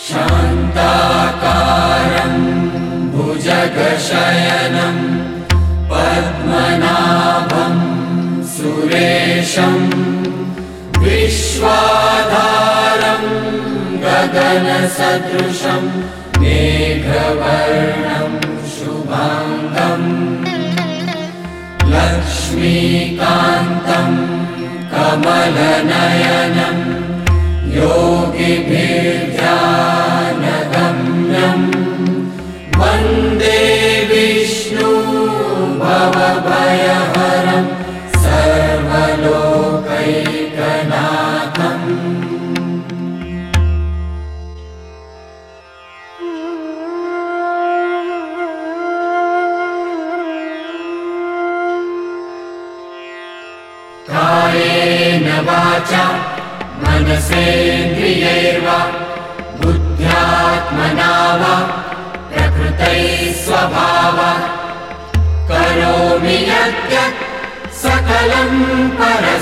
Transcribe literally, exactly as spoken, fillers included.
शान्ताकारं भुजगशयनं पद्मनाभं सुरेशं विश्वाधारं गगनसदृशं मेघवर्णं शुभाङ्गं लक्ष्मीकान्तं कमलनयनं योगिभिर्ध्यानगम्यं वन्दे विष्णु भवभयहरं सर्वलोकैकनाथम्। कायेन वाचा मनसेन्द्रियैर्वा बुद्ध्यात्मना वा प्रकृते स्वभावात् करोमि यद्यत् सकलं परस्मै